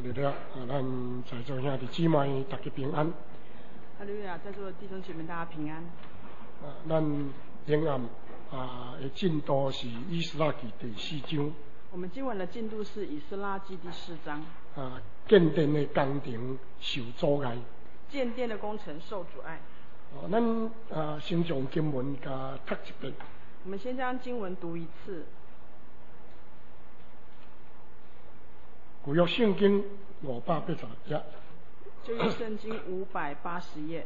利路亚！咱在座兄弟姊妹大家平安。 哈利路亚！在座的弟兄姐妹大家平安。 咱今暗的进度是以斯拉记第4章。 我们今晚的进度是以斯拉记第4章。 建殿的工程受阻碍。 建殿的工程受阻碍。 咱先从经文加读一遍。 我们先将经文读一次。 旧约圣经580页。 旧约圣经580页。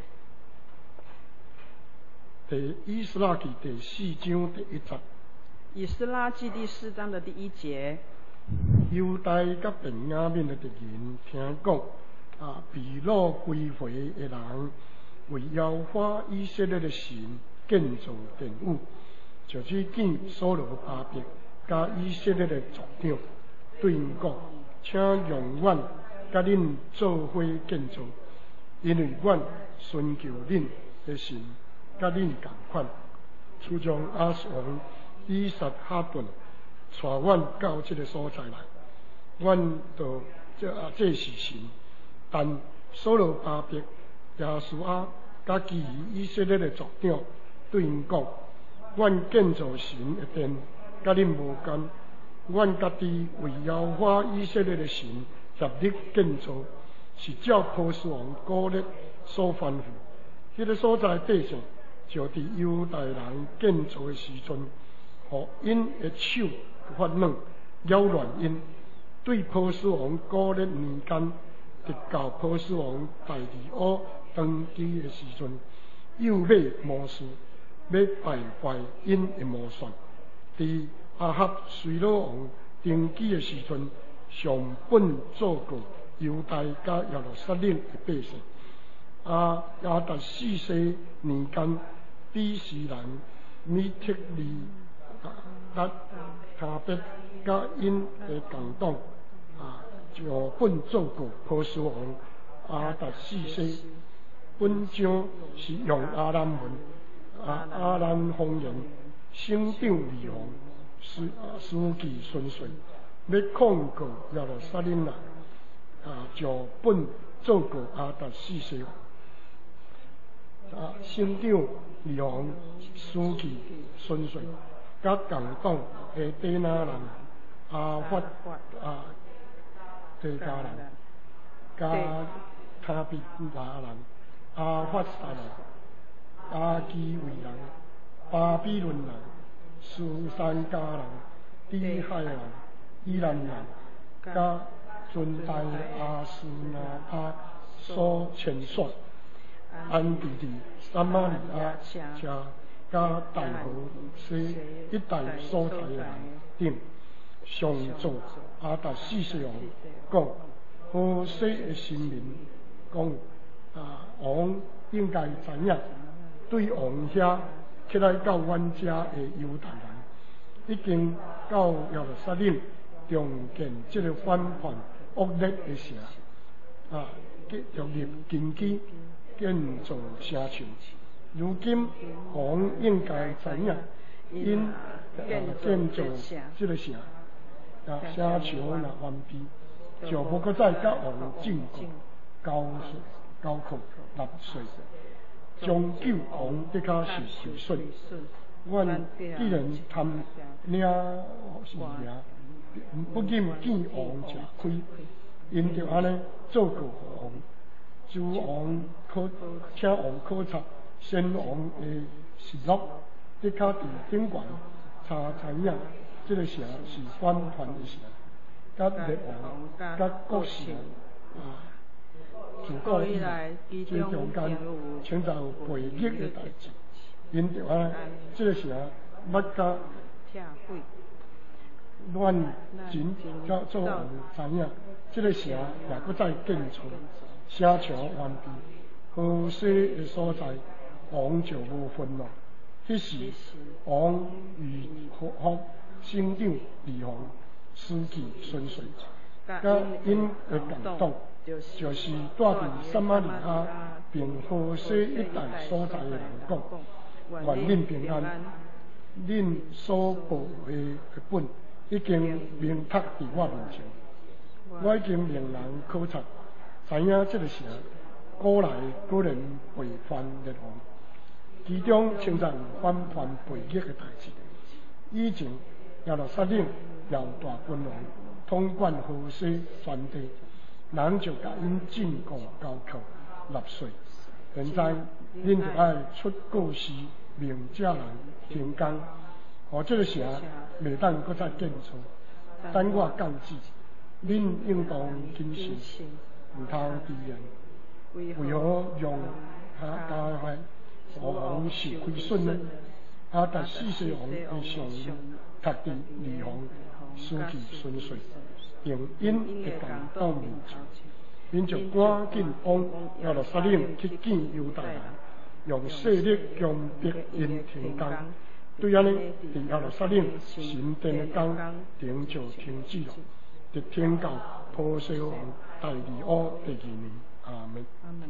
以斯拉记第4章第1节。 以斯拉记第4章的第1节。 犹大甲便雅悯的敌人听讲，被掳归回的人为耶和华以色列的神建造殿宇，就是见所罗巴伯甲以色列的族长对因讲，请容阮甲恁做伙建造，因为阮寻求恁的神甲恁同款，就将亚述王以撒哈顿带阮到这个所在来，阮就这是神，但所罗巴伯、耶稣亚甲其余以色列的族长对因讲，阮建造神的殿，甲恁无干，阮家己为耶和华以色列的神协力建造，是照波斯王古列所吩咐。迄个所在百姓就伫犹大人建造的时阵，互因的手发软，扰乱因。对波斯王古列年间，直到波斯王第2乌登基的时阵，又买魔术，要败坏因的魔术。伫亚哈随鲁王登基的时阵，上本做过犹大甲耶路撒冷的百姓。亚达4世年间，比斯人米特利达塔别甲因的共党，就本做过波斯王亚达4世。本章是用阿兰文、阿兰方言，省长李宏书记顺遂，要控告耶路撒冷人，就本做过亚达4世。省长李宏书记顺遂，甲共党的底那人阿法地加人，甲塔比拿人、阿法萨人、阿基维人、巴比伦人、苏珊加人、底海人、伊兰人，甲尊代阿斯那巴所牵线。安地利、撒玛利亚车，甲大河西一带所在的人等，上座亚达4世王讲，好西的神明讲，王应该知影，对王遐起来到阮遮的犹大人，已经到耶路撒冷重建这个反叛恶劣的城，继续入根基。建造城墙，如今王应该知影，因建造这个城，城墙若完毕，就无搁再甲王进贡、交课、纳税，终究王得较是受损。阮既然贪领是名，不禁见王吃亏，因着安尼做过王。诸王请王考察先王的实录，得较伫顶悬查知影，这个城是反叛的城，甲列王、甲国士自古以来最中间存在有背逆的代志，因着安，这个城捌甲阮真做王知影，这个城也搁再建造。城墙完毕，河西的所在，王就无愤怒。迄时，王与福省长李宏书记顺遂，甲因的共党，就是住伫撒玛利亚并河西一带所在的人讲，愿恁平安。恁所报的本已经明读伫我面前。 我已经令人考察，知影这个城古来果然背叛列王，其中称赞反叛背逆的代志。以前耶路撒冷犹大君王统管河西全地，人就甲因进贡交扣纳税。现在恁就爱出告示，命这人停工，互这个城袂当搁再建筑。等我告知，恁应当谨慎，毋通迟延。为何让加害王是亏损呢？但四世王的上确定二王失去顺遂，并因会共到面前，因就赶紧往耶路撒冷去见犹大人，用势力强迫因停工。对安尼，伫耶路撒冷神殿的工顶就停止了，直天到波西王第二乌第2年。阿门。 阿门。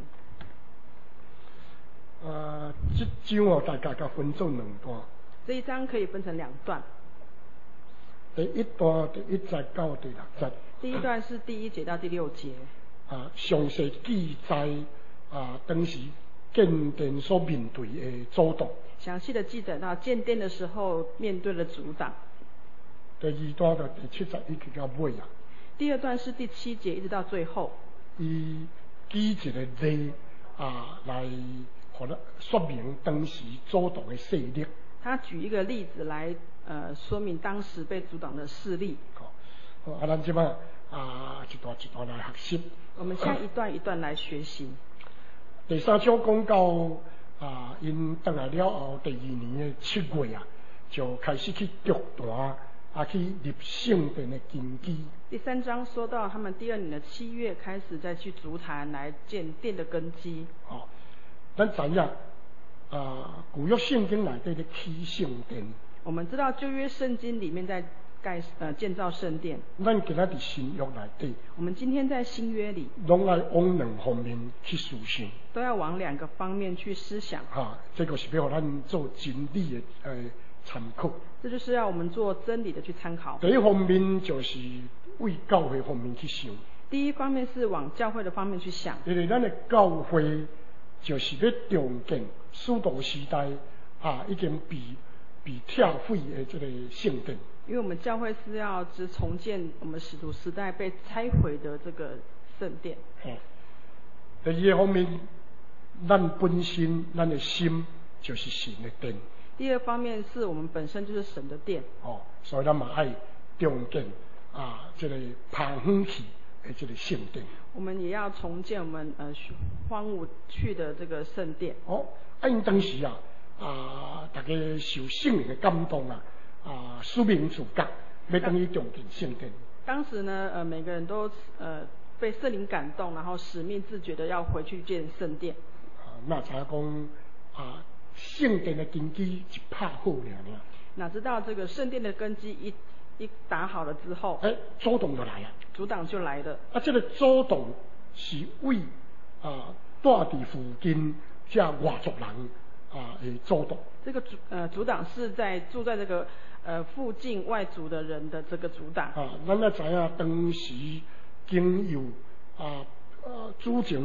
这章大家甲分做2段。 这一章可以分成2段。 第一段第1节到第6节。 第一段是第1节到第6节。 详细记载当时建殿所面对的阻挡。 详细的记载到建殿的时候面对的阻挡。 第2段的第7节一直到尾啊。 第2段是第7节一直到最后。 伊举一个例来，互咱说明当时阻挡的势力。 他举一个例子来说明当时被阻挡的势力。 好，咱即摆一段一段来学习。 我们现在一段一段来学习。 第3章讲到因回来了后第2年的7月就开始去决断去立圣殿的根基。 第3章说到他们第2年的7月开始再去足坛来建殿的根基。 咱知影古约圣经内底的起圣殿。我们知道旧约圣经里面在建造圣殿。 咱今仔伫新约内底。 我们今天在新约里。 拢爱往2方面去思想。 都要往2个方面去思想。 这个是要互咱做真理的参考。 这就是要我们做真理的去参考。 第一方面就是为教会方面去想。 第一方面是往教会的方面去想。 因为咱的教会就是要重建使徒时代已经被拆毁的这个圣殿。 因为我们教会是要重建我们使徒时代被拆毁的这个圣殿。 第2个方面，咱本身咱的心就是神的殿。 第2方面是我们本身就是神的殿。 所以咱嘛爱重建这个荒废去的这个圣殿。 我们也要重建我们荒芜去的这个圣殿。 因当时大家受圣灵的感动使命自觉，要等于重建圣殿。 当时呢，每个人都被圣灵感动，然后使命自觉的要回去建圣殿。 那才讲圣殿的根基一拍好了。 哪知道这个圣殿的根基一打好了之后， 阻挡就来了。 阻挡就来了。 这个阻挡是为住伫附近这外族人的阻挡。 这个阻挡是在住在这个附近外族的人的这个阻挡。 咱知影当时经由主前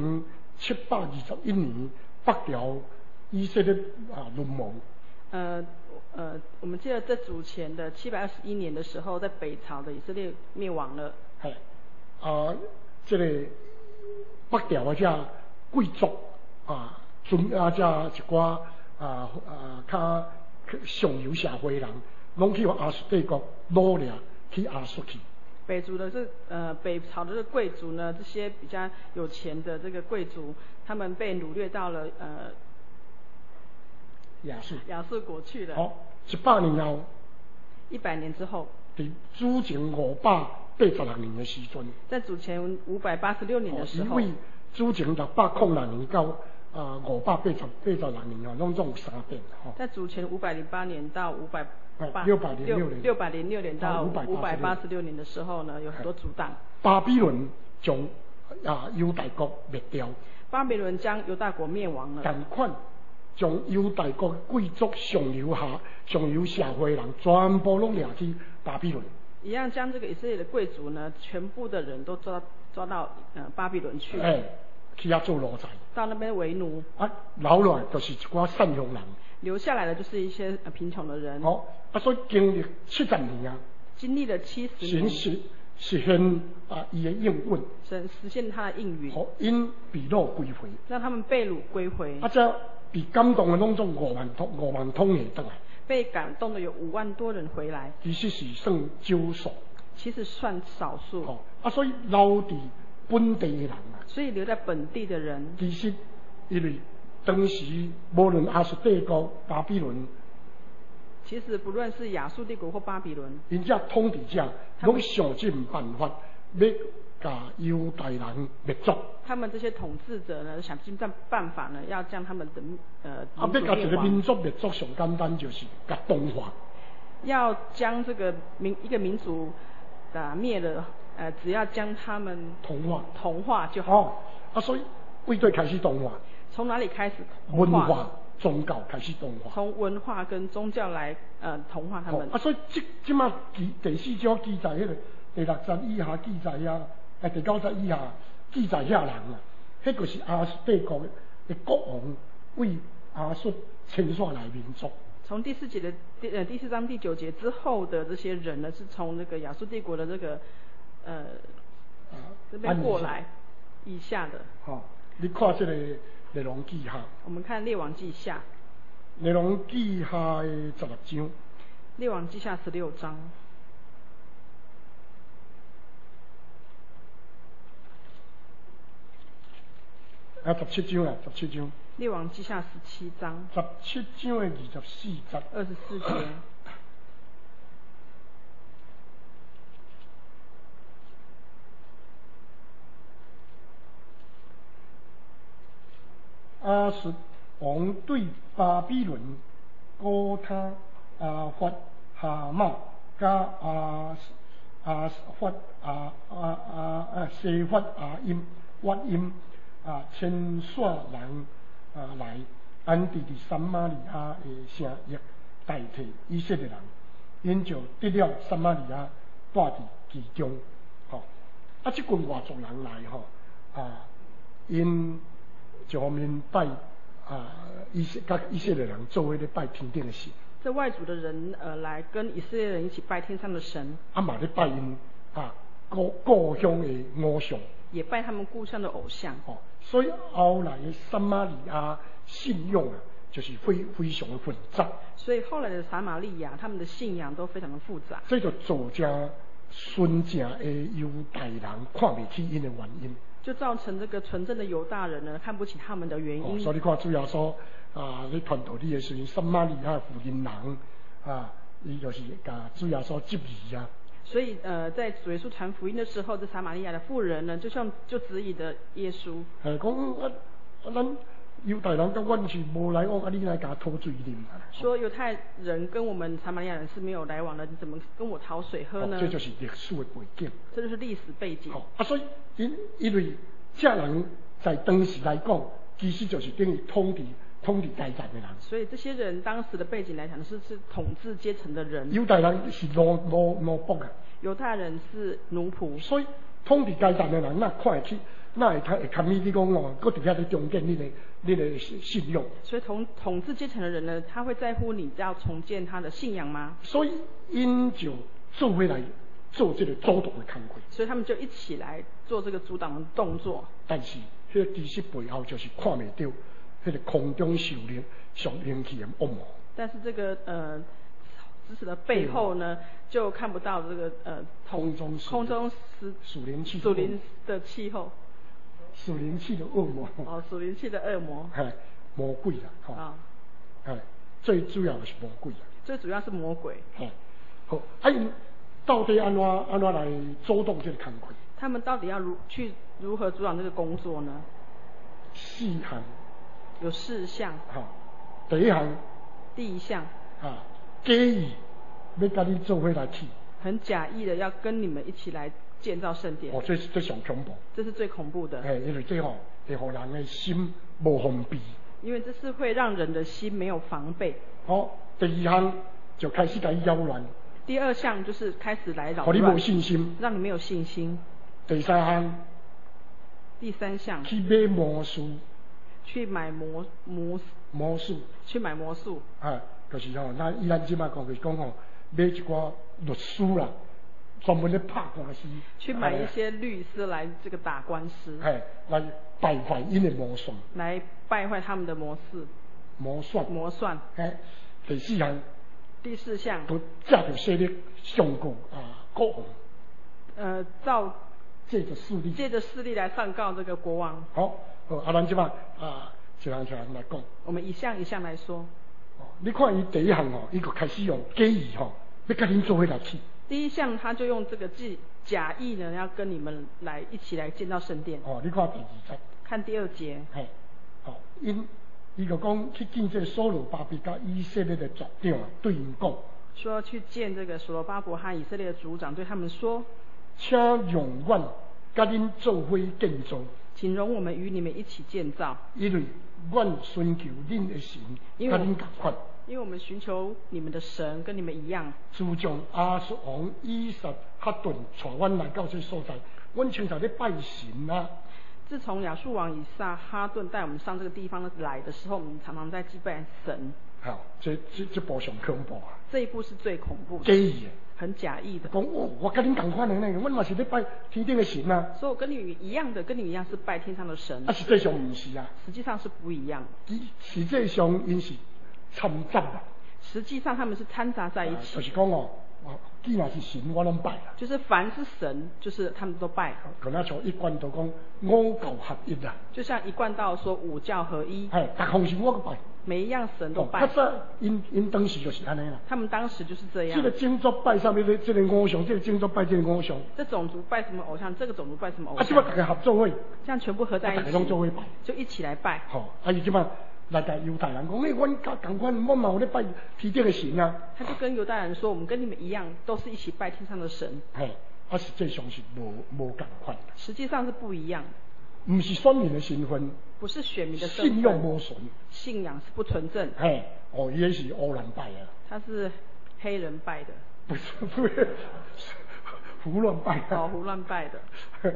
721年北条以色列沦亡。 我们记得在主前的721年的时候，在北朝的以色列灭亡了。这个北条的这贵族这一寡较上游社会人，拢去亚述帝国掳掠去亚述去。 北族的北朝的这个贵族呢，这些比较有钱的这个贵族，他们被掳掠到了亚述国去了。 100年后 ，100年之后， 伫主前586年的时阵， 在主前586年的时候， 因为主前606年到586年拢总有3遍。 在主前508年到 606 年到586年的时候呢，有很多阻挡。 巴比伦将犹大国灭掉。 巴比伦将犹大国灭亡了。 同款将犹大国贵族上游社会人全部拢掠去巴比伦。 一样将这个以色列的贵族呢，全部的人都抓到巴比伦去。 去遐做奴才。 到那边为奴。 留落来就是一寡善良人。 留下来的就是一些贫穷的人。 所以经历70年啊。 经历了70年。 实现伊的应允。 神实现他的应允。 因被掳归回。 让他们被掳归回。 这被感动的拢总5万通的回来。被感动的有5万多人回来。 其实是算少数。 其实算少数。 所以留伫本地的人啊。 所以留在本地的人。 其实因为当时无论亚述帝国、巴比伦。 其实不论是亚述帝国或巴比伦， 人家统治者拢想尽办法要把犹太人灭族。 他们这些统治者呢，想尽办法呢，要将他们的要把一个民族灭族，上简单就是把同化。 要将这个一个民族灭了，只要将他们同化就好。 所以为对开始同化。 从哪里开始同化？文化。宗教开始同化， 从文化跟宗教来同化他们。 所以即马第4章记载迄个第60以下记载第90以下记载遐人啊，迄个是亚述帝国的国王为亚述迁徙来民族。 从第4节的第4章第9节之后的这些人呢，是从那个亚述帝国的这个这边过来以下的。 你看这个。列王记下， 我们看列王记下。 列王记下的16章。 列王记下16章。 17章啊，17章。 列王记下17章。 17章的24节。 24节。 亚述王对巴比伦、哥他、阿法、哈马、加阿法、西法、阿音、瓦音迁徙人来，安置伫撒玛利亚的城邑，代替以色列人，因就得了撒玛利亚，住伫其中。这群外族人来因。一方面拜以色列人作为咧拜天顶的神。 这外族的人来跟以色列人一起拜天上的神。 嘛咧拜因故乡的偶像。 也拜他们故乡的偶像。 所以后来的撒玛利亚信仰就是非常的复杂。 所以后来的撒玛利亚，他们的信仰都非常的复杂。 这就造成纯正的犹太人看不起因的原因。 就造成这个纯正的犹大人呢看不起他们的原因。 所以你看主耶稣你传道理的时候，撒玛利亚妇人伊就是甲主耶稣质疑啊。 所以在主耶稣传福音的时候，这撒玛利亚的妇人呢，就质疑的耶稣。 讲咱犹太人跟阮是无来往，你来甲讨水啉。 说犹太人跟我们撒玛利亚人是没有来往的，你怎么跟我讨水喝呢？ 这就是历史的背景。 这就是历史背景。 所以因为这人在当时来讲，其实就是等于统治阶层的人。 所以这些人当时的背景来讲是统治阶层的人。 犹太人是奴仆啊。 犹太人是奴仆。 所以统治阶层的人，那看会起。那会堪咪你讲搁伫遐咧重建你的信用。所以统治阶层的人呢，他会在乎你要重建他的信仰吗？ 所以因就做回来做这个阻挡的工作。 所以他们就一起来做这个阻挡的动作。 但是，迄个其实背后就是看不到迄个空中上灵气的恶魔。 但是这个知识的背后呢，就看不到这个空中属灵的气候。 属灵气的恶魔。 属灵气的恶魔。 魔鬼啦，最主要的是魔鬼啦。 最主要是魔鬼。 好，因到底安怎来阻挡这个工作？ 他们到底要如何阻挡这个工作呢？4 项。 有4项。 第一项。假意要跟你做伙来起。 很假意的要跟你们一起来建造圣殿。 这上恐怖。 这是最恐怖的。 因为这会让人的心无防备。 因为这是会让人的心没有防备。 第2项就开始甲伊扰乱。 第二项就是开始来扰让你乱， 没信心。 让你没有信心。 第三项。 第三项。 去买魔术。 去买魔术。去买魔术。 就是咱即摆讲就是讲买一寡律师啦，专门咧拍官司。 去买一些律师来这个打官司。 来败坏因的魔算。来败坏他们的魔算。 第四项。 第四项。 都借着势力上告国王。借着势力来上告这个国王。好，咱即摆一项来讲。我们一项一项来说。你看伊第一项伊就开始用假意要跟恁做伙来去。第一项他就用这个假意呢，要跟你们来一起来建造圣殿。你看第二节。看第二节。伊就讲去见这所罗巴伯甲以色列的族长对因讲。说去见这个所罗巴伯和以色列的族长，对他们说，请容阮甲恁做伙建造。请容我们与你们一起建造。因为阮寻求恁的神，甲恁同款。因为我们寻求你们的神，跟你们一样。自从亚述王以撒哈顿带阮来到这所在，阮常常咧拜神啊。自从亚述王以撒哈顿带我们上这个地方来的时候，我们常常在祭拜神。好，这部上恐怖啊！这一步是最恐怖的。假意的。很假意的。讲我跟恁同款的呢，我嘛是咧拜天顶的神啊。所以我跟你一样的，跟你一样是拜天上的神。实际上不是啊。实际上是不一样。实际上因是掺杂的。实际上他们是掺杂在一起。就是讲既然是神，我拢拜啦。就是凡是神，就是他们都拜。可能从一贯都讲五教合一啦。就像一贯道说五教合一。各方神我都拜。每一样神都拜。因当时就是安尼啦。他们当时就是这样。这个种族拜上面的这个偶像，这个种族拜这个偶像。这种族拜什么偶像？这个种族拜什么偶像？这大家合作会。这样全部合在一起。拢做伙拜。就一起来拜。伊即摆。来甲犹太人讲，阮甲同款，我嘛有咧拜天顶的神啊。他就跟犹太人说，我们跟你们一样，都是一起拜天上的神。实际上是无同款。实际上是不一样。不是选民的身份。不是选民的身份。信仰无纯。信仰是不纯正。伊也是黑人拜的。他是黑人拜的。不是，胡乱拜的。胡乱拜的。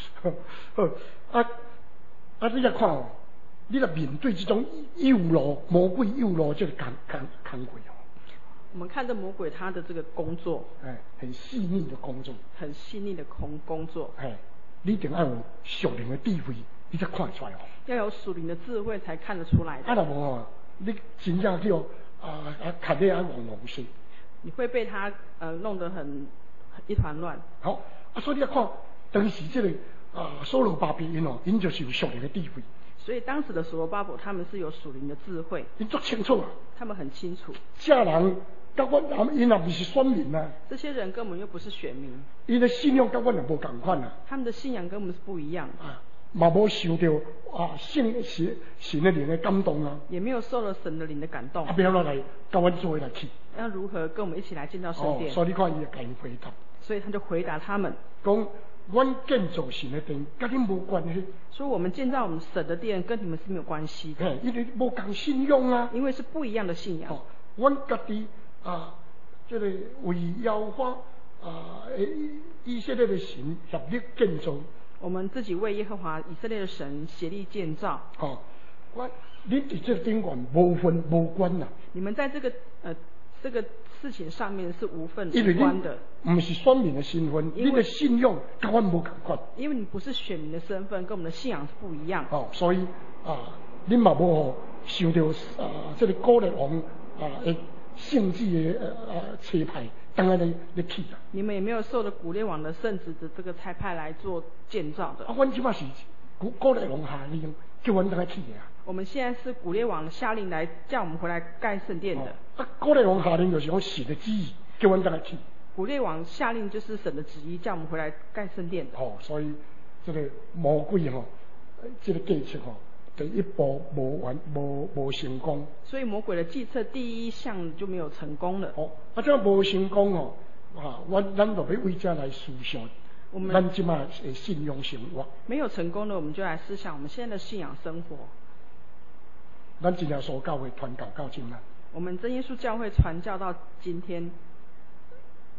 你来看你来面对这种诱罗魔鬼诱罗这个工作我们看这魔鬼他的这个工作，很细腻的工作，很细腻的工作，你一定要有属灵的智慧，你才看得出来哦。要有属灵的智慧才看得出来的。若无你真正叫看得乱些，你会被他弄得很一团乱。好，所以你要看当时这个所罗巴伯因就是有属灵的智慧。所以当时的所罗巴伯他们是有属灵的智慧，你做清楚啊，他们很清楚。这人跟我因也不是选民啊，这些人跟我们又不是选民，因的信仰跟我们无同款啊，他们的信仰跟我们是不一样啊，嘛无受到神的灵的感动啊，也没有受了神的灵的感动。不要来跟我做来去，要如何跟我们一起来建造圣殿？所以你看伊就回答，所以他就回答他们讲。阮建造神的殿，跟恁无关系。所以我们建造我们神的殿，跟你们是没有关系的。因为无同信仰啊。因为是不一样的信仰。阮家己这个为耶和华以色列的神协力建造。我们自己为耶和华以色列的神协力建造。你伫这顶管无分无关啦。你们在这个事情上面是无分无关的。不是选民的身份，你的信仰跟我们无同款。因为你不是选民的身份，跟我们的信仰是不一样。所以你嘛无受到这个古列王的圣旨的差派，当然你去啊。你们也没有受到古列王的圣旨的这个差派来做建造的。阮即马是古列王下令叫阮当来去的啊。我们现在是古列王下令来叫我们回来盖圣殿的。古列王下令就是讲神的旨意，叫阮当来去。古列王下令就是神的旨意，叫我们回来盖圣殿的。所以这个魔鬼这个计策第一步无成功。所以魔鬼的计策第一项就没有成功了。这样无成功咱就要为这来思想。咱即马的信仰生活没有成功的，我们就来思想我们现在的信仰生活。咱真耶稣教会传教到今啊。我们真耶稣教会传教到今天，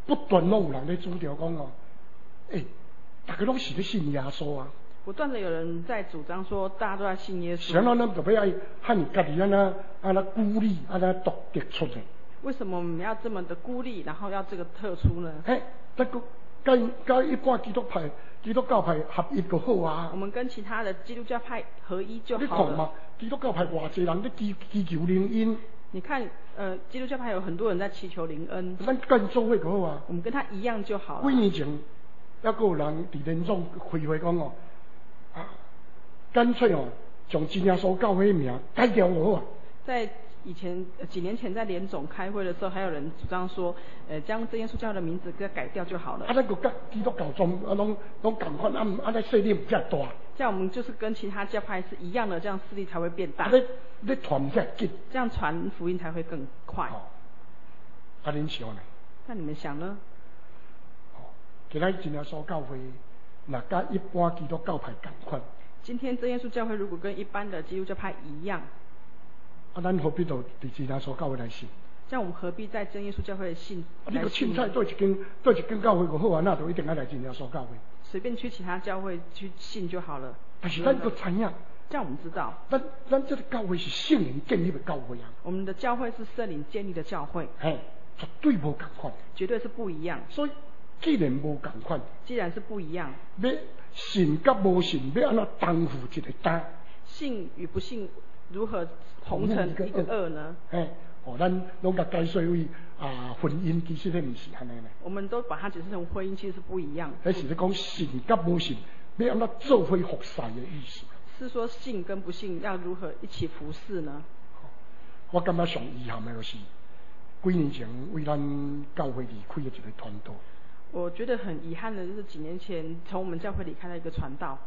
不断拢有人咧主张讲哦，大家拢是咧信耶稣啊。 不断的有人在主张说，大家都在信耶稣。 想到咱就要爱喊家己安那孤立安那独特出来。 为什么我们要这么的孤立，然后要这个特殊呢？ 这个跟一般基督教派合一就好啊。 我们跟其他的基督教派合一就好了。你看嘛， 基督教派偌济人咧祈求灵恩。你看， 基督教派有很多人在祈求灵恩。 咱跟做伙就好啊。 我们跟他一样就好了。 几年前，还有人伫联总开会讲哦，干脆哦，将真耶稣教会名改掉就好啊。 在以前几年前在联总开会的时候，还有人主张说，将真耶稣教的名字给它改掉就好了。 那个跟基督教中拢同款，那势力比较大。 这样我们就是跟其他教派是一样的，这样势力才会变大。 你传才紧， 这样传福音才会更快。 恁想呢？ 那你们想呢？ 今仔真耶稣教会，那跟一般基督教派同款。今天真耶稣教会如果跟一般的基督教派一样， 咱何必到真耶稣教会来信？ 这样我们何必在真耶稣教会信？ 你个凊彩做一间教会就好啊，那就一定要来真耶稣教会。 随便去其他教会去信就好了。 但是咱个知影， 这样我们知道， 咱这个教会是圣灵建立的教会啊。 我们的教会是圣灵建立的教会， 绝对无同款， 绝对是不一样。 所以既然无同款， 既然是不一样， 要信甲无信，要安怎担负一个担？ 信与不信如何同成一个恶呢？ 咱拢甲解释为婚姻其实咧唔是安尼咧。 我们都把它解释成婚姻，其实是不一样。 那是咧讲信甲无信，要安怎做伙服侍的意思。 是说信跟不信要如何一起服侍呢？ 我感觉上遗憾的就是，几年前为咱教会离开的一个传道。 我觉得很遗憾的就是几年前从我们教会离开了一个传道。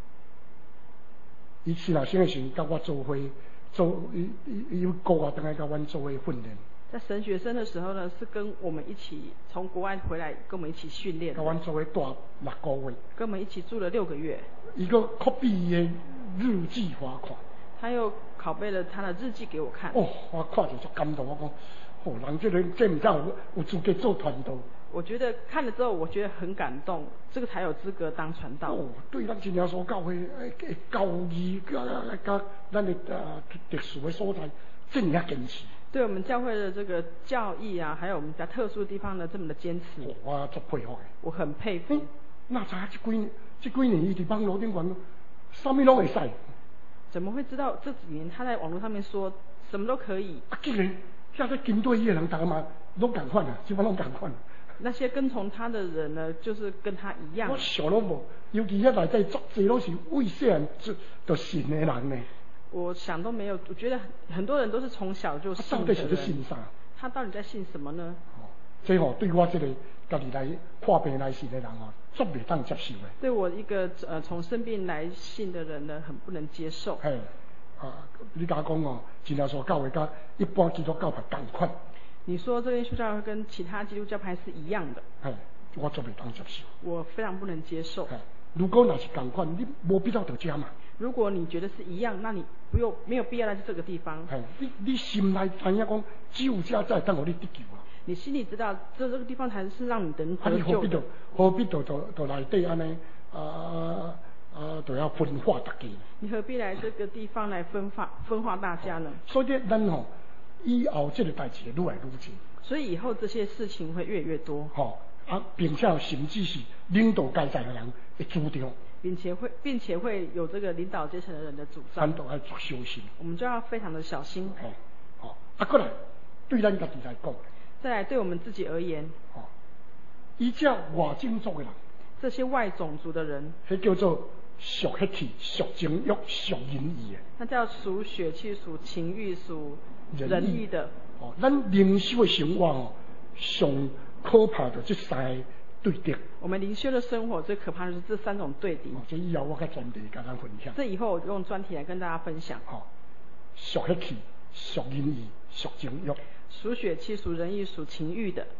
伊是那先时甲我做伙。伊有国外等来甲阮做伙训练。 在神学生的时候呢，是跟我们一起从国外回来，跟我们一起训练。 甲阮做伙住6个月。 跟我们一起住了6个月。 伊个copy伊的日记给我看。 他又拷贝了他的日记给我看。 我看着就感动，我讲，人这唔知有资格做传道。 我觉得看了之后，我觉得很感动，这个才有资格当传道。 对咱真耶稣教会教义甲咱的特殊的所在，这么坚持。 对我们教会的这个教义啊，还有我们比较特殊的地方呢，这么的坚持。 我足佩服的。 我很佩服。 那知影这几年伊伫网络顶管，啥物拢会使。 怎么会知道这几年他在网络上面说什么都可以？ 既然现在跟对伊的人，大家嘛拢共款啊，基本拢共款。 那些跟从他的人呢，就是跟他一样。 我想拢无，尤其遐内底足侪拢是为细汉就信的人呢。我想都没有，我觉得很多人都是从小就信的人。 他到底是在信啥？ 他到底在信什么呢？ 这对我这个家己来破病来信的人足袂当接受的。 对我一个从生病来信的人呢，很不能接受。 你甲我讲真耶稣教会甲一般基督教派同款。 你说这边基督教会跟其他基督教派是一样的？ 我足袂当接受。 我非常不能接受。 如果那是同款，你无必要到这嘛。 如果你觉得是一样，那你没有必要来这个地方。 你心内知影讲，只有这才当互你得救啊。 你心里知道，这个地方才是让你能得救的。 何必到内底安尼都要分化大家？ 你何必来这个地方来分化大家呢？ 所以咱以后这个代志愈来愈多。 所以以后这些事情会越来越多。 并且甚至是领导阶层的人会主张。 并且会有这个领导阶层的人的主张。 咱都要小心。 我们就要非常的小心。 过来，对咱家己来讲。 再来，对我们自己而言。 以这外种族的人。 这些外种族的人。 迄叫做属血气、属情欲、属仁义的。 那叫属血气、属情欲、属仁义的。 咱灵修的生活上可怕的这三个对敌。 我们灵修的生活最可怕的是这3种对敌。 这以后我较专题跟咱分享。 这以后我用专题来跟大家分享。 属血气、属仁义、属情欲。 属血气、属仁义、属情欲的。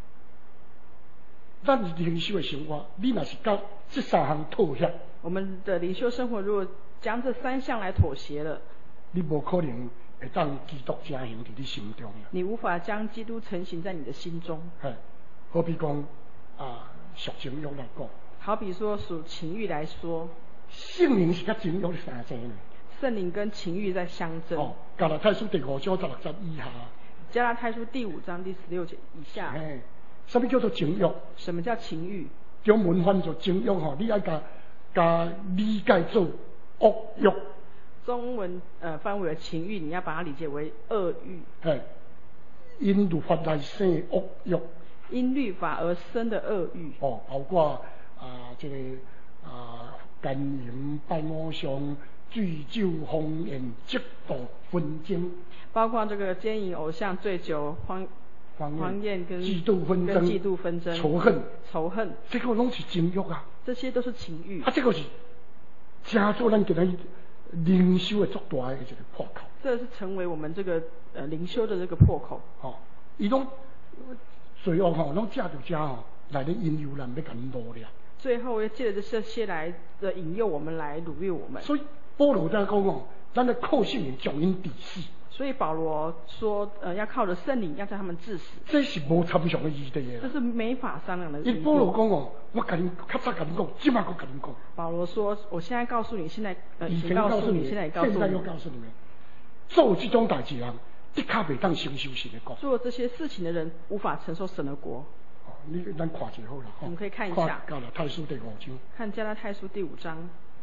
咱灵修的生活，你若是甲这3项妥协， 我们的灵修生活如果将这3项来妥协了， 你无可能会当基督成形在你心中。 你无法将基督成形在你的心中。 好比讲属情欲来讲。 好比说属情欲来说， 圣灵是甲情欲的相争呢。 圣灵跟情欲在相争。 加拉太书第5章16节以下。 加拉太书第5章第16节以下。 什么叫做情欲？ 什么叫情欲？ 中文翻作情欲你要甲理解做恶欲。 中文翻为情欲，你要把它理解为恶欲。 因律法来生恶欲。 因律法而生的恶欲。 包括这个奸淫、拜偶像、醉酒、荒宴、嫉妒、纷争。包括这个奸淫、偶像、醉酒、荒宴跟嫉妒纷争、仇恨，这个拢是情欲啊。 这些都是情欲。 这个是加做咱今日灵修的足大的一个破口。 这是成为我们这个灵修的这个破口。 伊拢罪恶拢借着来咧引诱人，要甲你掳掠。 最后要借着这些来的引诱我们，来掳掠我们。 所以保罗在讲咱的靠圣灵将因治死。所以保罗说，要靠着圣灵，要将他们治死。 这是无参详的意义的。 这是没法商量的。 保罗讲我甲你较早甲你讲，即马我甲你讲。 保罗说，我现在告诉你，现在以前告诉你， 现在也告诉你， 现在又告诉你们，做这种代志人，的确袂当承受神的国。 做这些事情的人，无法承受神的国。 咱看一下好了。 我们可以看一下。 加拉太书第5章。 看加拉太书第5章。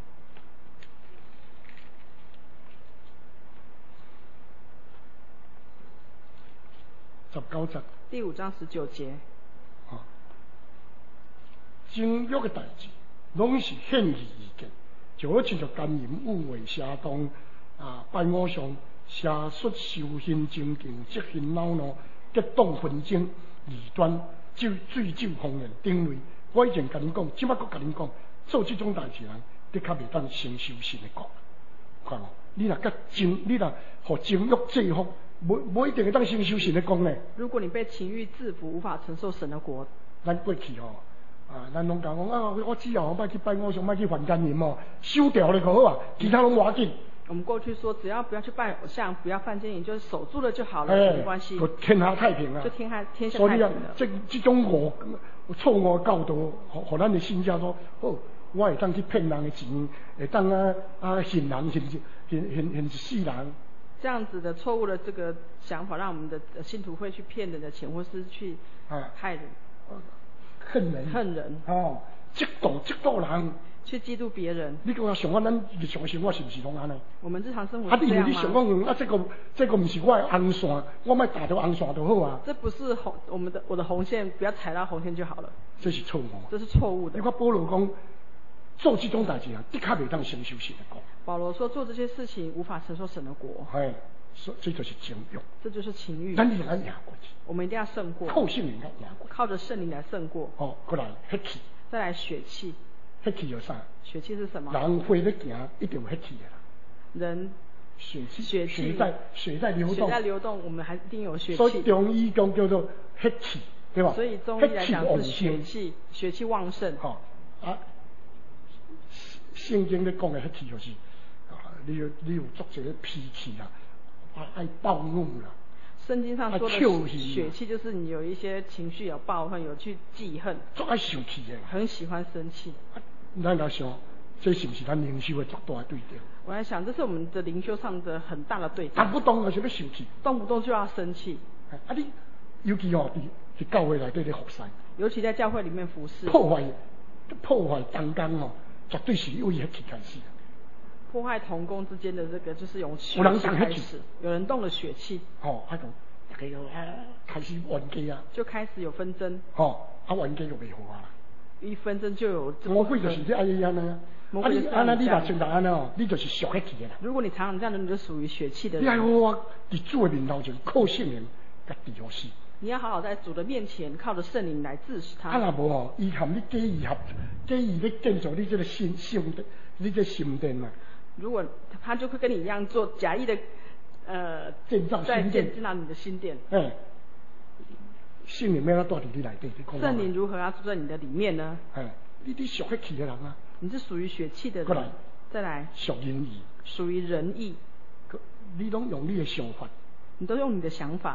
19节。 第5章19节。 情欲的代志，拢是显而易见，就好像奸淫、污秽、邪荡、拜偶像、邪术、受刑、争竞、积恨、恼怒、结党纷争、异端、醉酒、荒宴等类。我以前甲恁讲，即摆佫甲恁讲，做这种代志人，的确袂当承受神的国。看你若你若互情欲制服，无一定会当承受神的国呢。 如果你被情欲制服，无法承受神的国。 咱过去咱拢讲我只要莫去拜偶像，莫去犯奸淫收掉了就好啊，其他拢无要紧。 我们过去说，只要不要去拜偶像，不要犯奸淫，就是守住了就好了，没关系。 就天下太平啊！ 就天下太平了。 所以这种错误的教导，互咱的信者说，我会当去骗人的钱，会当信人信死人。 这样子的错误的这个想法，让我们的信徒会去骗人的钱，或是去害人。恨人嫉妒人，去嫉妒别人。 你讲想咱日常生活是不是拢安尼？ 我们日常生活是这样吗？ 你想讲这个不是我的红线，我莫打到红线就好啊。 这不是我的红线，不要踩到红线就好了。 这是错误。 这是错误的。 你看保罗讲，做这种代志的确袂当承受神的国。 保罗说，做这些事情无法承受神的国。 这就是情欲。这就是情欲。 咱一定要赢过去。 我们一定要胜过。 靠圣灵来赢过。 靠着圣灵来胜过。 过来血气。 再来血气。 血气有啥？ 血气是什么？ 人活咧行，一定有血气的啦。 人血气血在流动。 血在流动，我们还一定有血气。 所以中医讲叫做血气，对吧？ 所以中医来讲是血气旺盛。 圣经咧讲的血气就是你有足这个脾气啊，爱暴怒啦。 圣经上说的血气就是你有一些情绪有暴恨，有去记恨， 足爱生气的， 很喜欢生气。 咱来想，这是不是咱灵修的足大的对象？ 我在想，这是我们的灵修上的很大的对象。 动不动就是要生气， 动不动就要生气。 你尤其在教会内底咧服侍， 尤其在教会里面服侍， 破坏同工绝对是由血气开始。 破坏同工之间的这个就是用血气开始，有人动了血气。 大家就开始冤家啊， 就开始有纷争。 冤家就袂好啊。 一纷争就有。 魔鬼就是这安尼啊。你若常常安尼你就是属血气的啦。 如果你常常这样的，你就属于血气的人。 你还好在主的面头前靠圣灵甲治好死。 你要好好在主的面前，靠着圣灵来治死他。 若无伊含你假意咧建造你这个心你这心殿啊。 如果他就会跟你一样做假意的建造你的心殿。 圣灵要带在你内底， 圣灵如何要住在你的里面呢？ 你属血气的人啊。 你是属于血气的人。再来。属仁义。 属于仁义。 你拢用你的想法。 你都用你的想法。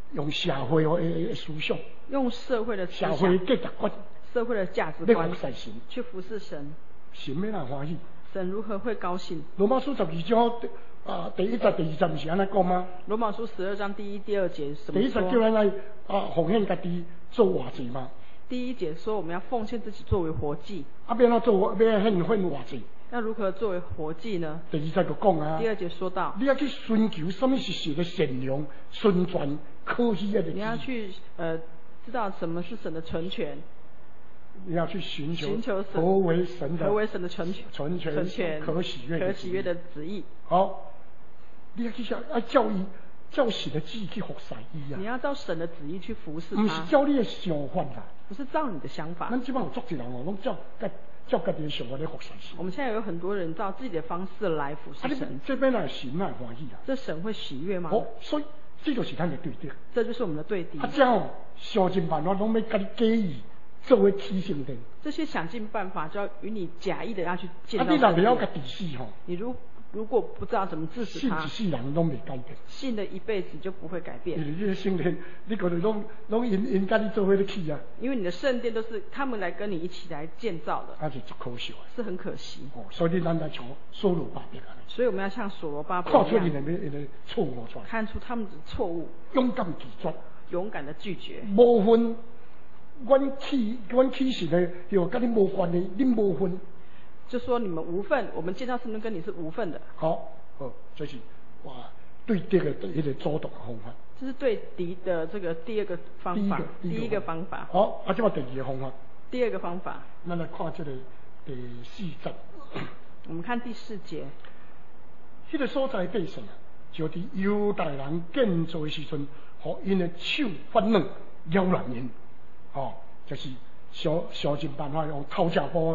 用社会的思想， 用社会的思想、 社会价值观、 社会的价值观去服侍神， 神要哪欢喜？ 神如何会高兴？ 罗马书12章第1节、第2节不是安尼讲吗？ 罗马书12章第1、第2节什么说？ 第1节叫咱来奉献家己做活祭嘛。 第1节说我们要奉献自己作为活祭。 要怎做？要献活祭？ 那如何作为活祭呢？ 第2节就讲啊。 第2节说到， 你要去寻求什么是神的善良、纯全、可喜的。 你要去知道什么是神的纯全。 你要去寻求何为神的纯全、 可喜悦的旨意。 好，你要去照神的旨意去服侍伊啊！ 你要照神的旨意去服侍他， 不是照你的想法啦， 不是照你的想法。 咱即摆有足一人哦，拢照家己的想法来服侍神。 我们现在有很多人照自己的方式来服侍神， 这边来神来欢喜啊！ 这神会喜悦吗？ 所以这就是咱的对敌。 这就是我们的对敌。 这样想尽办法拢要跟你假意。作为提醒的， 这些想尽办法就要与你假意的要去见到神。 你若不要个治死吼， 你如果不知道怎么治死他， 信一世人拢未改变， 信的一辈子就不会改变。 你这圣殿，你可能拢因跟你做伙的去啊。 因为你的圣殿都是他们来跟你一起来建造的， 那是可惜啊， 是很可惜。 所以咱来从所罗巴伯啊。 所以我们要像所罗巴伯看出你的错误出来， 看出他们的错误， 勇敢拒绝， 勇敢的拒绝， 无分。阮起时呢，有跟你无关的，恁无分。 就说你们无份，我们建造圣殿跟你是无份的。 好，这是哇对敌的一个主动的方法。 这是对敌的这个第二个方法，第一个方法。 好，这么第2个方法。 第2个方法。 咱来看这个第4节。 我们看第4节。 迄个所在百姓啊，就伫犹大人建造的时阵，互因的手发软，扰乱因。就是想尽办法用偷家波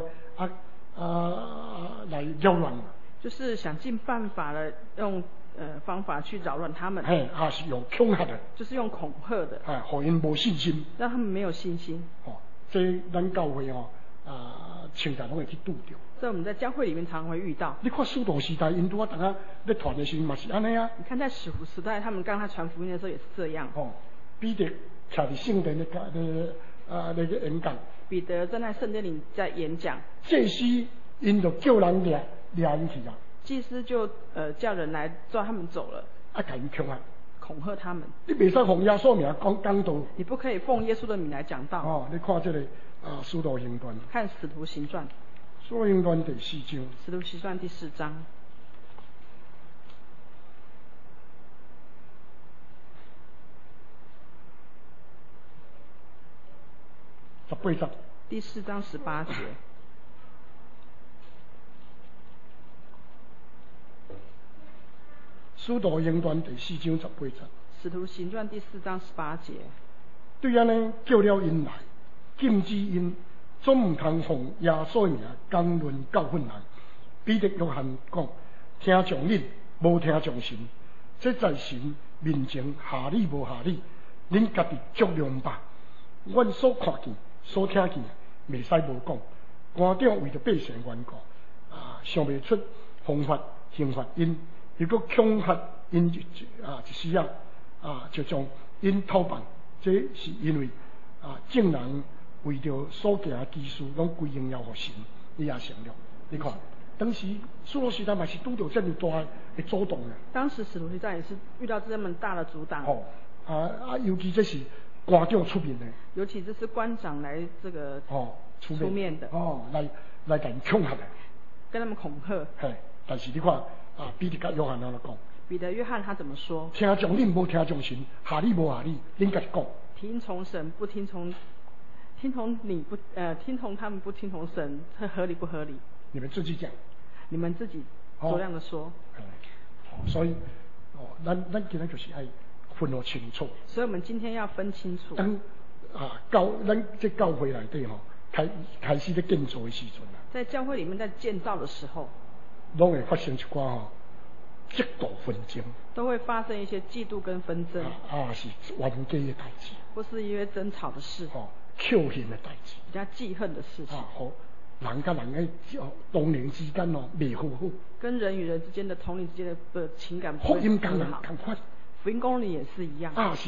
来扰乱。 就是想尽办法的用方法去扰乱他们。 是用恐吓的。 就是用恐吓的。 让因无信心。 让他们没有信心。 这咱教会常常拢会去拄着。 这我们在教会里面常常会遇到。 你看使徒时代，因拄大家咧传的时候嘛是安尼啊。 你看在使徒时代，他们刚才传福音的时候也是这样。 彼得徛伫圣殿那个演讲。 彼得站在圣殿里在演讲。 祭司因就叫人掠因去啊。 祭司就叫人来抓他们走了。 甲因恐吓他们。 你袂使奉耶稣名讲道。 你不可以奉耶稣的名来讲道。 你看这个使徒行传。 看使徒行传。 使徒行传第4章。 使徒行传第4章。 18节。 第4章18节。 使徒行传第4章18节。 使徒行传第4章18节。 对安尼叫了因来，禁止因总唔通奉耶稣名讲论教训人。彼得约翰讲：听从恁，无听从神，这在神面前下理无下理，恁家己足量吧。阮所看见、所听见，袂使无讲。官长为着百姓缘故，想袂出方法刑罚因，如果恐吓因一时就将因讨办。这是因为众人为着所行的基事，拢归荣耀给神，你也承认。你看，当时使徒时代嘛是拄到这么大的阻挡的。 当时使徒时代也是遇到这么大的阻挡。 尤其这是官长出面的。尤其这是官长来这个出面的。 来给人恐吓的。 跟他们恐吓。 但是你看彼得甲约翰安怎讲？ 彼得、约翰他怎么说？ 听从恁无听从神，下理无下理，恁家己讲。 听从神不听从，听从你不听从他们不听从神，这合理不合理？ 你们自己讲。 你们自己酌量的说。 所以咱今天就是爱分得清楚。 所以我们今天要分清楚。 咱这教会内底开始咧建造的时阵在教会里面在建造的时候， 拢会发生一寡嫉妒纷争， 都会发生一些嫉妒跟纷争， 是冤家的代志， 或是因为争吵的事， 仇恨的代志， 比较记恨的事情， 人跟人的同龄之间未好好， 跟人与人之间的同龄之间的情感不福音很好。 同款， 福音工人也是一样， 是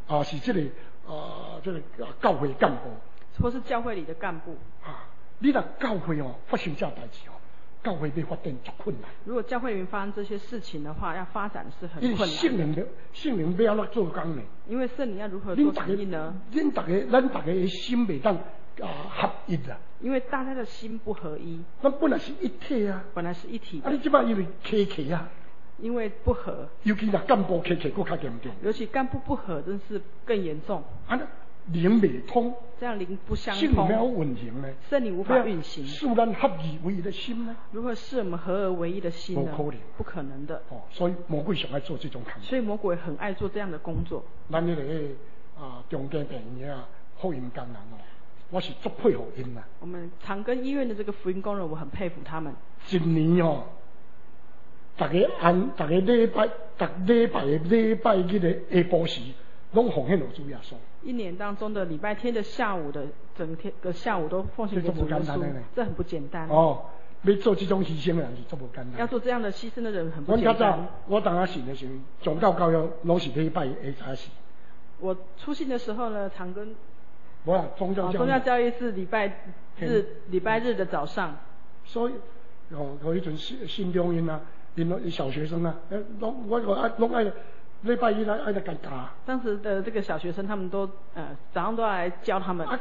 是这个教会干部， 或是教会里的干部你若教会发生这代志教会要发展足困难。 如果教会里面发生这些事情的话，要发展是很困难的。 圣灵要怎做工呢？ 因为圣灵要如何做生意呢？ 咱大家的心袂当合一啊。 因为大家的心不合一。 咱本来是一体啊。 本来是一体的。 你即摆因为客啊。 因为不合。 尤其若干部客更较严重。 尤其干部不合，真是更严重。 灵未通， 这样灵不相通， 圣灵没有运行呢？ 圣灵无法运行。 使咱合而为一的心呢？ 如何使我们合而为一的心呢？不可能的。 所以魔鬼想爱做这种工作。 所以魔鬼很爱做这样的工作。 咱那个中间病院福音工人我是足佩服因啦。 我们长庚医院的这个福音工人，我很佩服他们。 一年大家礼拜日的下晡时，拢奉献给主耶稣。 一年当中的礼拜天的下午的整天的下午都奉献给主耶稣，这很不简单。 要做这种牺牲的人是足不简单。 要做这样的牺牲的人很不简单。 我当下信的时候，宗教教育拢是礼拜下早时。 我出信的时候呢，长庚。 宗教教育是礼拜日的早上。 所以有一阵信中因因小学生拢爱。礼拜一爱来干教。当时的这个小学生，他们都早上都要来教他们。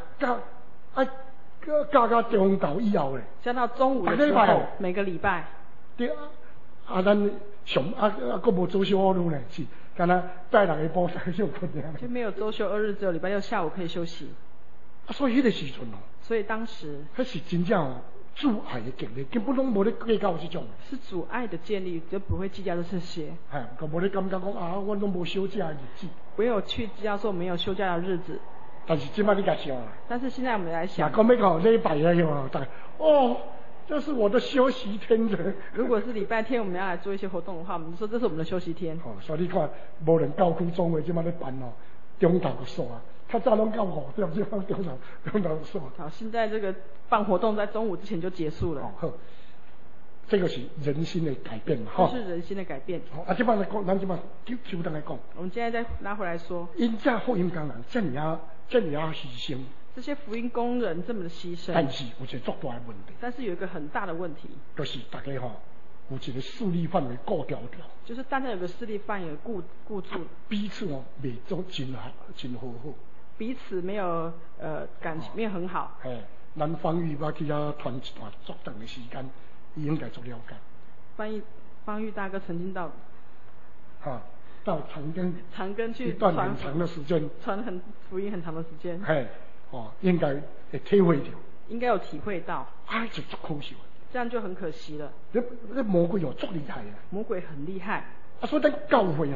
教到中午以后嘞。 教到中午的时候，每个礼拜。 对咱上佫无周休2日呢，是，干那拜6个补3休困的。 就没有周休2日，只有礼拜6下午可以休息。 所以迄个时阵所以当时。 迄是真正主爱的建立，根本拢无咧计较这种。 是主爱的建立，就不会计较这些。 就无咧感觉讲我拢无休假的日子。 不有去计较说没有休假的日子。 但是今摆你甲想啊。 但是现在我们来想。 讲要搞礼拜这是我的休息天的。 如果是礼拜天我们要来做一些活动的话，我们说这是我们的休息天。 所以你看，无人教区总会今摆咧办中昼就煞啊。他早拢到5点，就中昼就煞。 好，现在这个办活动在中午之前就结束了。 好，这个是人心的改变嘛， 这是人心的改变。 这摆来讲，咱这摆就当来讲。 我们现在再拿回来说。 因这福音工人这么样牺牲。 这些福音工人这么的牺牲。 但是有一个足大的问题。 但是有一个很大的问题。 就是大家有一个势力范围固调调。 就是大家有个势力范围固住。 彼此未做真好。 彼此没有感情没有很好。 咱方玉我去遐团一段足长的时间，伊应该做了解。 方玉大哥曾经到到长庚去一段很长的时间， 传福音很长的时间。 应该会体会到。 应该有体会到。 就足可惜。 这样就很可惜了。 那魔鬼足厉害啊！ 魔鬼很厉害。 所以咱教会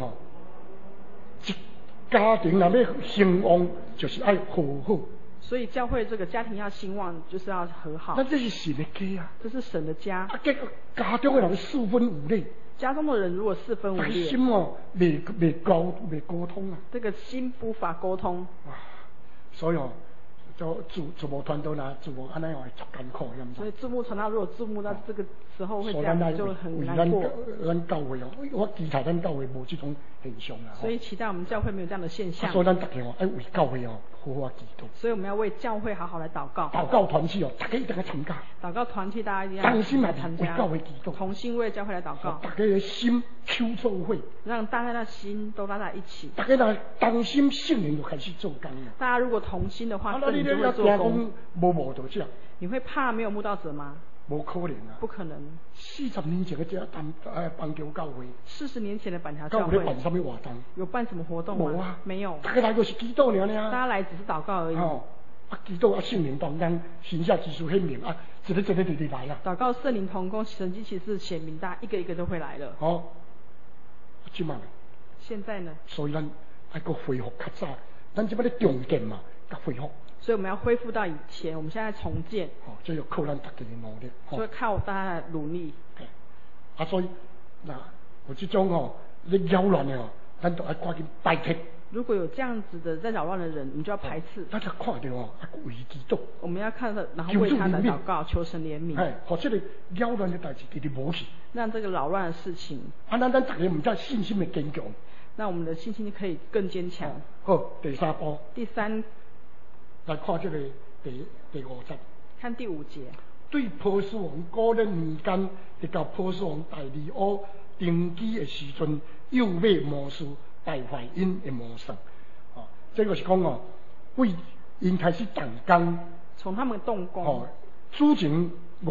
家庭若要兴旺，就是爱和好。 所以教会这个家庭要兴旺，就是要和好。 那这是神的家啊！ 这是神的家。 结果家中的人4分5裂。家中的人如果4分5裂。 心未沟通啊。 这个心无法沟通。 所以就主牧传道啦，主牧安尼会足艰苦， 所以注目传道，如果注目到这个时候会这样，就很难过。 咱教会我期待咱教会无这种现象啦。 所以期待我们教会没有这样的现象。 所以咱大家爱为教会好好祈祷。 所以我们要为教会好好来祷告。 祷告团契大家一定要参加。 祷告团契大家一定要来参加。 为教会祈祷。 同心为教会来祷告。 大家的心抽做会。 让大家的心都拉在一起。 大家若同心，圣灵就开始做工了。 大家如果同心的话，圣灵就会做工。 无到这。 你会怕没有慕道者吗？ 无可能啊！ 不可能。 40年前的这板桥教会 ，40年前的板桥教会办什么活动？ 有办什么活动吗？没有。 大家来就是祈祷尔。 大家来只是祷告而已。 祈祷圣灵同工，神下奇事显明一个来啦。 祷告圣灵同工，神迹奇事显明，大家一个一个都会来了。 今晚。 现在呢？ 所以咱爱个恢复较早，咱这摆咧重建嘛，甲恢复。 所以我们要恢复到以前，我们现在重建。 这要靠咱大家的努力。 所以靠大家的努力。 所以有这种咧扰乱的咱都要赶紧排斥。 如果有这样子的在扰乱的人，我们就要排斥。 咱就看到为基督。 我们要看到，然后为他来祷告，求神怜悯。 或者个扰乱的代志，直直无去。 让这个扰乱的事情。 咱大家唔再信心的坚强。 那我们的信心可以更坚强。 好，第三步。 第三， 来看这个第5节。 看第5节。 对波斯王古列年间，直到波斯王大利乌登基的时阵，又买魔术败坏因的魔术。这个是讲为因开始动工。 从他们动工。 主前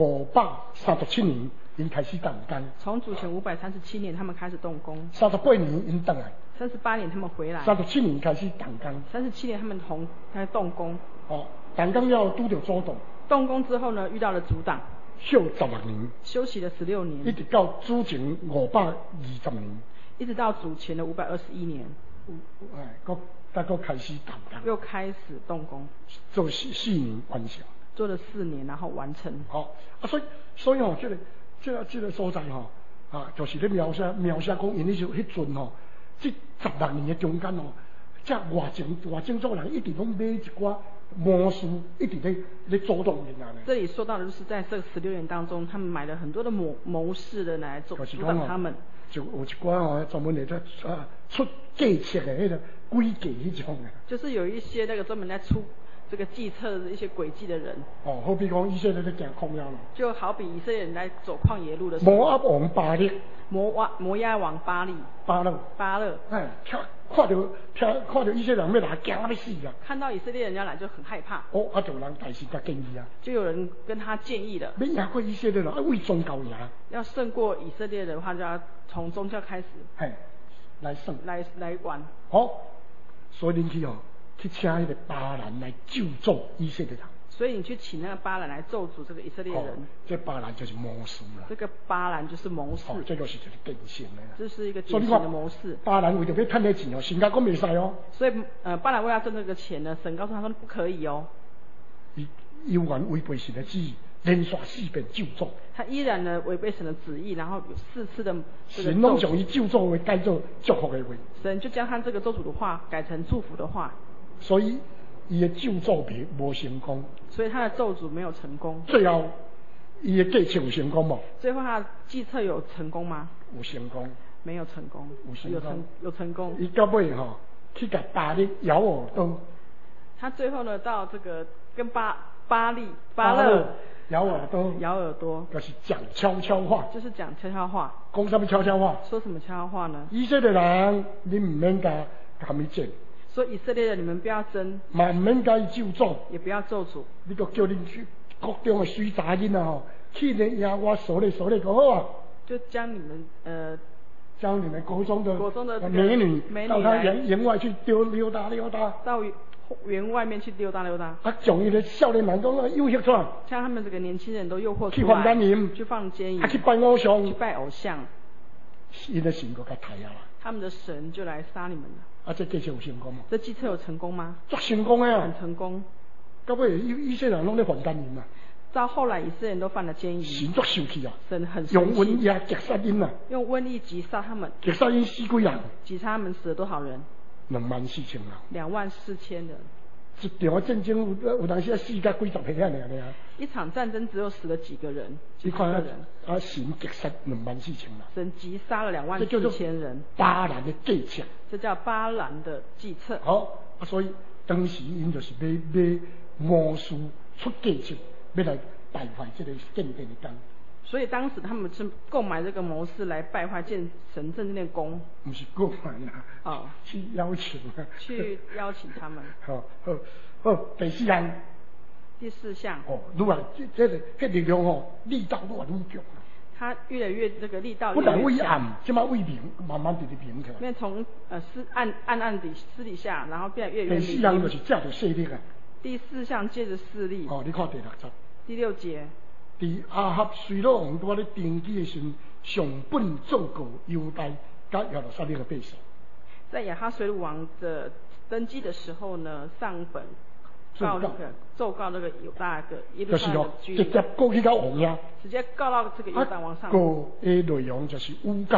537年，因开始动工。 从主前537年，他们开始动工。 38年因回来。 38年他们回来。 37年开始动工。 37年他们开始动工。 动工了拄到阻挡。 动工之后呢，遇到了阻挡。 休16年。 休息了16年。 一直到主前520年。 一直到主前的521年。 再开始动工。 又开始动工。 做4年完成。 做了4年，然后完成。 所以这个所在就是咧描写讲，因迄阵这16年的中间这外种族人一直拢买一寡魔术，一直咧阻挡人啊。 这里说到的就是在这16年当中，他们买了很多的谋士的来阻挡他们。 就有一寡专门来出计策的迄个诡计迄种。 就是有一些那个专门来出这个计策的一些诡计的人。 好比讲以色列在行旷野路。 就好比以色列人来走旷野路的时候。 摩押王巴力。 摩押王巴勒。看到以色列人要来，惊要死啊！看到以色列人要来就很害怕。 就有人大师甲建议啊。 就有人跟他建议了。 要赢过以色列人，要为宗教赢。 要胜过以色列人的话，就要从宗教开始。 来胜。 来玩。 所以你去请那个巴兰来救助以色列人。 所以你去请那个巴兰来咒诅这个以色列人。 这巴兰就是魔术了。 这个巴兰就是谋士。 这个是就是典型的。 这是一个典型的谋士。 巴兰为着要赚那钱神讲袂使哦。 所以巴兰为了挣这个钱呢，神告诉他说不可以哦。 依然违背神的旨意，连续4遍咒诅。 他依然呢违背神的旨意，然后有4次的神拢将伊咒诅为改做祝福的话。神就将他这个咒诅的话改成祝福的话。 所以伊的咒诅无成功。 所以他的咒诅没有成功。 最后，伊的计策有成功吗？ 最后他的计策有成功吗？ 有成功。 没有成功。有成功。 伊到尾去甲巴力咬耳朵。 他最后呢，到这个跟巴勒咬耳朵。就是讲悄悄话。 就是讲悄悄话。 讲什么悄悄话？ 说什么悄悄话呢？ 以色列人，你唔免甲他们争。 说以色列人，你们不要争。 嘛唔免甲伊咒诅。也不要咒诅。 你个叫恁国中的水查囡啊去年呀，我数咧就好啊。就将你们国中的美女到他园外去溜达。 到园外面去溜达。 将伊的少年人都诱惑出来。 将他们这个年轻人都诱惑出来。 去放奸淫。 去放奸淫。 去拜偶像。 因的神就甲抬啊。 他们的神就来杀你们了。 这计策有成功吗？ 这计策有成功吗？ 足成功的啊！ 很成功。 到尾以色列人拢咧犯奸淫啊！ 到后来以色列人都犯了奸淫。 神足生气啊！ 神很生气。 用瘟疫击杀因啊！ 用瘟疫击杀他们。击杀因死几人？ 击杀他们死了多少人 ？24000人。 24000人。 一场战争有当时死甲几十个人尔。 一场战争只有死了几个人？ 你看神击杀24000人。 神击杀了24000人。 巴兰的计策。 这叫巴兰的计策。 好，所以当时因就是买魔术出计策，要来败坏这个建殿的工。所以当时他们是购买这个谋士来败坏建神正殿宫。不是购买啦。去邀请。去邀请他们。好，第4项。第4项。愈来这力量力道愈来愈强。他越来越这个力道。不但为暗，即马为明，慢慢地明起来。因为从暗底私底下，然后变得越来越明。第4项就是借着势力啊。第4项借着势力。你看第6节。第6节。在亞哈隨魯王在咧登基的時候，上本奏告猶大甲耶路撒冷的百姓。在亞哈隨魯王的登基的時候呢，上本奏告那個猶大個耶路撒冷的居民。直接告去到王呀。直接告到這個猶大王上。告的內容就是誣告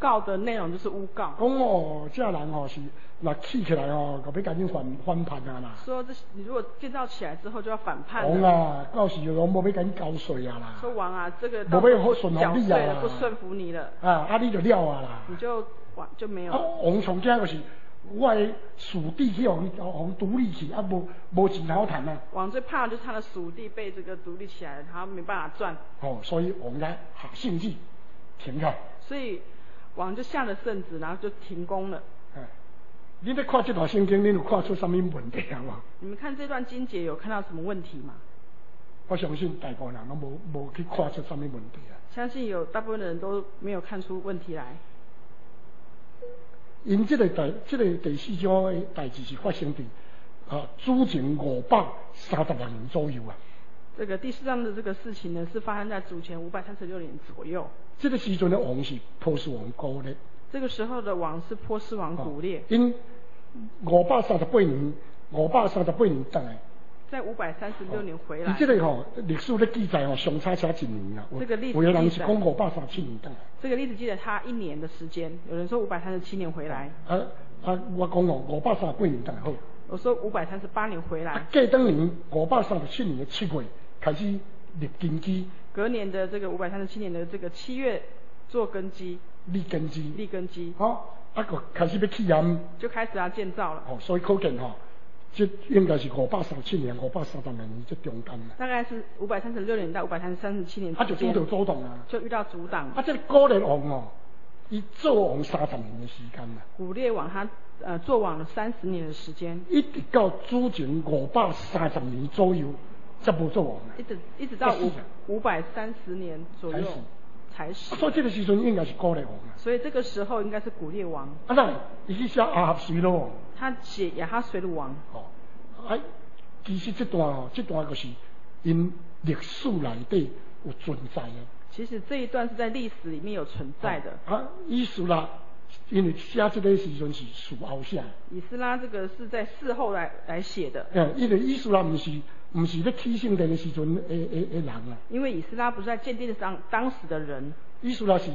告的内容就是诬告。 讲哦，这人哦是那起起来哦，就要赶紧翻盘啊啦。 说这你如果建造起来之后就要反叛。 王啊，到时就讲无要赶紧交税啊啦。 说王啊，这个无要顺服你啊啦， 不顺服你了。 啊，你就了啊啦。 你就没有。 王从家就是。我的属地去互独立去，无钱好谈啊。 王最怕的就是他的属地被这个独立起来了，他没办法赚。 所以王家下圣旨停开。 所以王就下了圣旨，然后就停工了。 你在看这段圣经，你有看出什么问题啊？ 你们看这段经节有看到什么问题吗？ 我相信大部分人都无去看出什么问题啊。 相信有大部分的人都没有看出问题来。 因这个第四章的代志是发生在主前530万年左右啊。 这个第四章的这个事情呢，是发生在主前536年左右。 这个时阵的王是波斯王古列。 这个时候的王是波斯王古列。 因538年回来。 在536年回来。 你这个历史的记载相差才1年啊。 这个历史有的人是讲537年回来。 这个历史记载他1年的时间，有人说537年回来。 我讲538年回来好。 我说538年回来。 隔当年537年的7月开始立根基。 隔年的这个537年的这个7月做根基。 立根基。个开始要起岩。 就开始要建造了。 所以可见这应该是537年、530年这中间大概是536年到537年。 就遇到阻挡啊。 就遇到阻挡。 这个古列王伊做王30年的时间啊。 古列王他做王了30年的时间。 一直到主前530年左右才无做王。 一直到530年左右才死。 所以这个时阵应该是古列王啊。 所以这个时候应该是古列王。 伊去写亚哈随鲁王。 他写亚哈随鲁王。 其实这段就是因历史内底有存在的。 其实这一段是在历史里面有存在的。 以斯拉因为写这个时阵是事后写。 以斯拉这个是在事后来写的。 因为以斯拉不是在起圣殿的时阵的人啊。 因为以斯拉不是在建殿上当时的人。 以斯拉是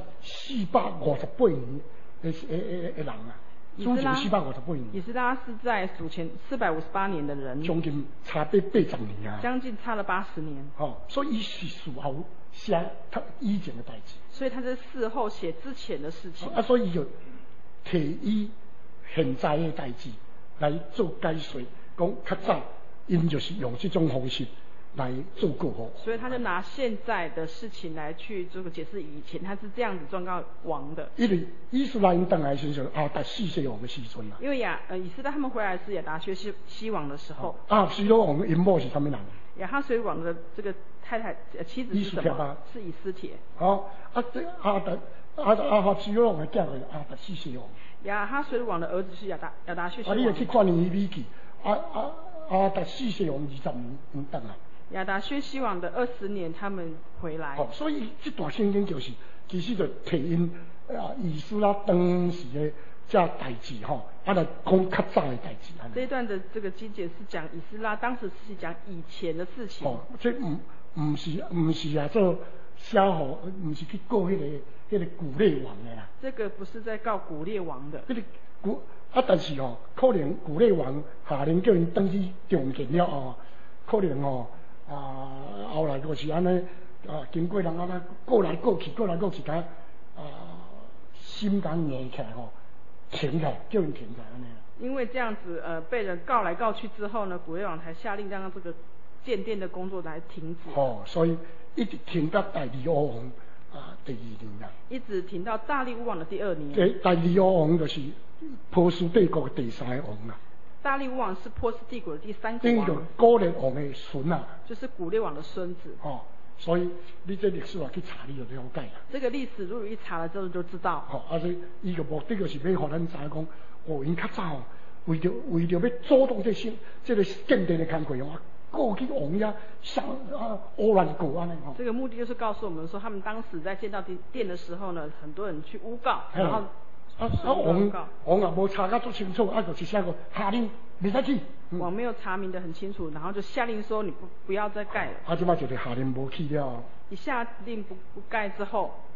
458年的人啊。主前458年。 以斯拉是在主前458年的人。 将近差80年啊。 将近差了80年。 所以伊是事后写他以前的代志。 所以他是事后写之前的事情。 所以伊就提以现在的代志来做解说，讲较早因就是用这种方式来做过后。 所以他就拿现在的事情来去这个解释以前他是这样子状告王的。 因为以斯拉因回来的时阵亚达西西王的时阵啊。 因为以斯拉他们回来是亚达薛西王的时候。 西罗王的因某是什么人？ 亚哈随王的这个太太妻子是什么？是以斯帖。 这亚哈西罗王的囝是亚达西西王。 亚哈随王的儿子是亚达薛西王。 你也去看尼米记，亚达西西王20年回来。 亚达薛西王的20年他们回来。 所以这段圣经就是其实就提因以斯拉当时的这代志来讲较早的代志。 这一段的这个经节是讲以斯拉当时是讲以前的事情。 这不是做写好，不是去告那个古列王的啦。 这个不是在告古列王的。 但是可能古列王下令叫因登去重建了可能后来就是安尼经过人安尼过来过去，甲心肝硬起来停起来，叫人停起来安尼。 因为这样子被人告来告去之后呢，古列王才下令让这个建殿的工作来停止。 所以一直停到大利乌王第2年啦。 一直停到大利乌王的第2年。 大利乌王就是波斯帝国的第3个王啦。 大利乌王是波斯帝国的第3个王。 就是古列王的孙啊。 就是古列王的孙子。 所以你这历史去查，你就了解啦。 这个历史如果一查了之后就知道。 所以伊个目的就是要互咱知影讲，因较早为着要阻挡这个建殿的工作过去王呀乌乱过安尼。 这个目的就是告诉我们说，他们当时在建造殿的时候呢，很多人去诬告，然后王也无查得足清楚，就是写个下令未使去。王没有查明得很清楚，然后就下令说你不要再盖了。 即摆就是下令无去了。 一下令不盖之后，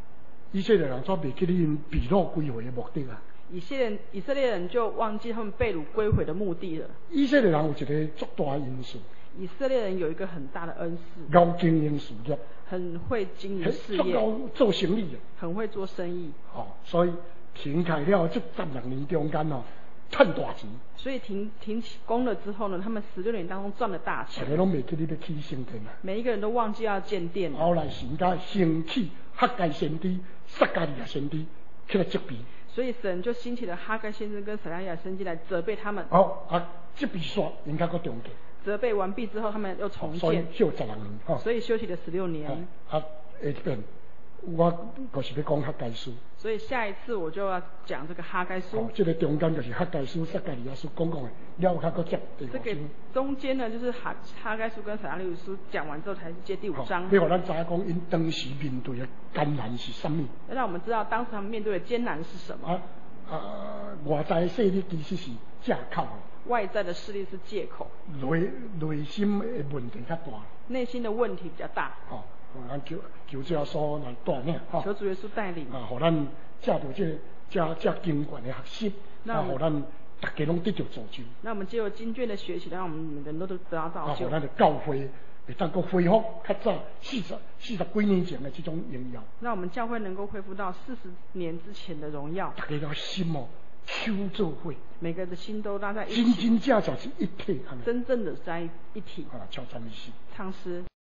以色列人怎袂记得因被掳归回的目的啊？ 以色列人就忘记他们被掳归回的目的了。 以色列人有一个足大的因素。 以色列人有一个很大的恩赐， 要经营事业， 很会经营事业， 做生意， 很会做生意。 所以停开了这16年中间赚大钱。 所以停工了之后呢，他们16年当中赚了大钱。 大家拢袂记得要起圣殿啊。 每一个人都忘记要建殿。 后来神家兴起哈该先知、撒迦利亚先知起来责备。 所以神就兴起了哈该先生跟撒迦利亚先知来责备他们。 责备煞应该个重建。 责备完毕之后，他们又重建。 所以休16年。 所以休息了16年。 下一遍我就是要讲哈该书。 所以下一次我就要讲这个哈该书。 这个中间就是哈该书、撒迦利亚书讲的，了后个接第5章。 这个中间呢，就是哈该书跟撒迦利亚书讲完之后，才是接第5章。 要让咱知影讲，因当时面对的艰难是什么？ 要让我们知道当时他们面对的艰难是什么。 外在势力其实是借口。 外在的势力是借口。 内心的问题较大。 内心的问题比较大。 咱求主耶稣来带领。 求主耶稣带领。 互咱借着这经卷的学习，互咱大家拢得到造就。 那我们借由经卷的学习，让我们每个人都得到造就。 互咱的教会会当够恢复较早40几年前的这种荣耀。 让我们教会能够恢复到40年之前的荣耀。 大家的心手做伙， 每个人的心都拉在一起， 真正是一体。 真正的在一体。 唱诗。 唱诗。